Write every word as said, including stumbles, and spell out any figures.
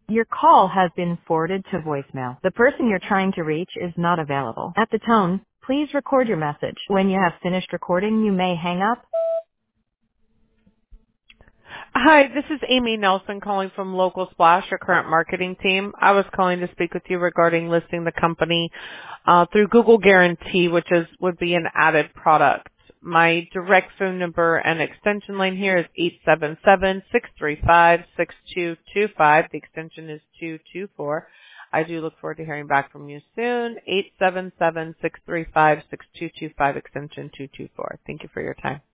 Your call has been forwarded to voicemail. The person you're trying to reach is not available. At the tone, please record your message. When you have finished recording, you may hang up. Hi, this is Amy Nelson calling from Local Splash, your current marketing team. I was calling to speak with you regarding listing the company uh, through Google Guarantee, which is would be an added product. My direct phone number and extension line here is eight seven seven, six three five, six two two five. The extension is two two four. I do look forward to hearing back from you soon. eight seven seven, six three five, six two two five, extension two two four. Thank you for your time.